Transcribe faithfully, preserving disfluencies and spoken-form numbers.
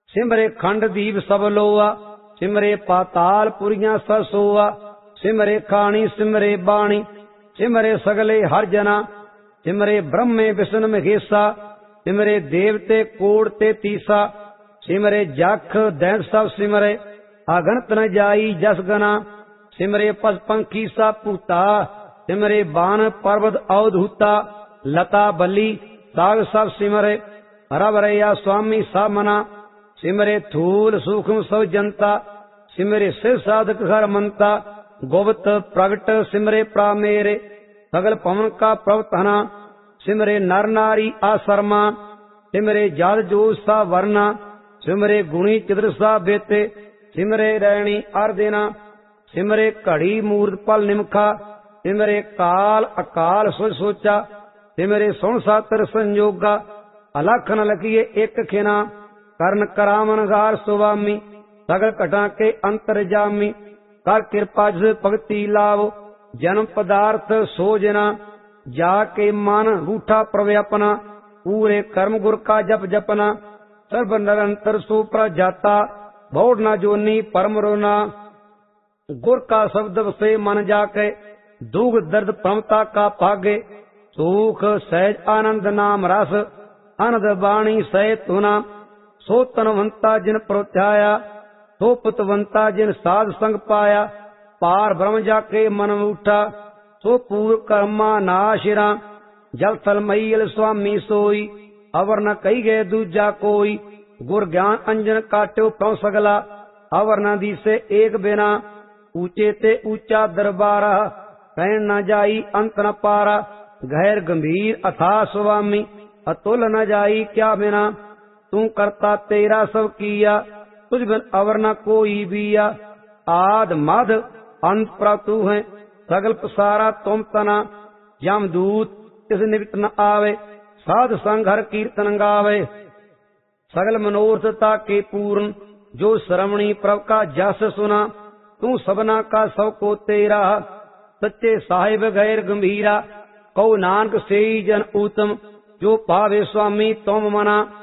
सिमरे खंड दीप सब लोआ, सिमरे पाताल पुरियां सब सोआ, सिमरे खाणी सिमरे बाणी, सिमरे सगले हर जना, सिमरे ब्रह्मे विष्णु महेशा, सिमरे देवते कोड़ ते तीसा, सिमरे जख दैत सब सिमरे, अगणत न जाई जस गना, सिमरे पस पंखी सा पूता, सिमरे बान पर्वत अवधूता, लता बली साग सब सिमरे, हरवरैया स्वामी सा मना, सिमरे थूल सूक्ष्म सब जनता, सिमरे सिर साधक हर मनता, गुप्त प्रगट सिमरे प्रामेरे, सगल पवन का प्रवतना, सिमरे नर नारी आसरमा, सिमरे जात जोश सा वर्णा, सिमरे गुणी चिद्र सा बेते, सिमरे रैणी अर्देना, सिमरे घड़ी मूर्त पल निमखा, सिमरे काल अकाल सोच सोचा, सिमरे सुन सातर संयोगा, अलख न लखिए एक खिना, कर्ण करामन गार सुवामी, सगल घटा के अंतर जामी, कर कृपा जिस भगति लाव, जन्म पदार्थ सोजना, जाके मन रूठा प्रव्यापना, पूरे कर्म गुर का जप जपना, सर्व निरंतर सुप्र जाता, भौड़ न जोनी परम रोना, गुर का शब्द से मन जाके, दुख दर्द प्रमता का पागे, सुख सहज आनंद नाम रस, आनंद बाणी सह तुना, सो तनवंता जिन प्रोत्याया, सो पुतवंता जिन साध संग पाया, पार ब्रह्म जाके मन उठा, सो पूर्व कर्मा नाशिरा, जल थल मईल स्वामी सोई, अवर न कही गए दूजा कोई, गुर ज्ञान अंजन काट्यो प्रभ सगला, अवर न दिसे एक बिना, ऊंचे ते ऊंचा दरबारा, कहन न जाई अंत न पारा, गहर गंभीर अथा स्वामी, अतुल न जाई क्या बिना, तू करता तेरा सब किया, तुझ बिन अवर न कोई बिया, आद मध अंत प्रभु तू है, सगल पसारा तुम तना, यमदूत इस निमित्त न आवे, साध संग हर कीर्तन गावे, सगल मनोरथता के पूर्ण, जो श्रवणी प्रभ का जस सुना, तू सबना का सब को तेरा, सच्चे साहिब गैर गंभीरा, कौ नानक से जन उत्तम, जो पावे स्वामी तुम मना,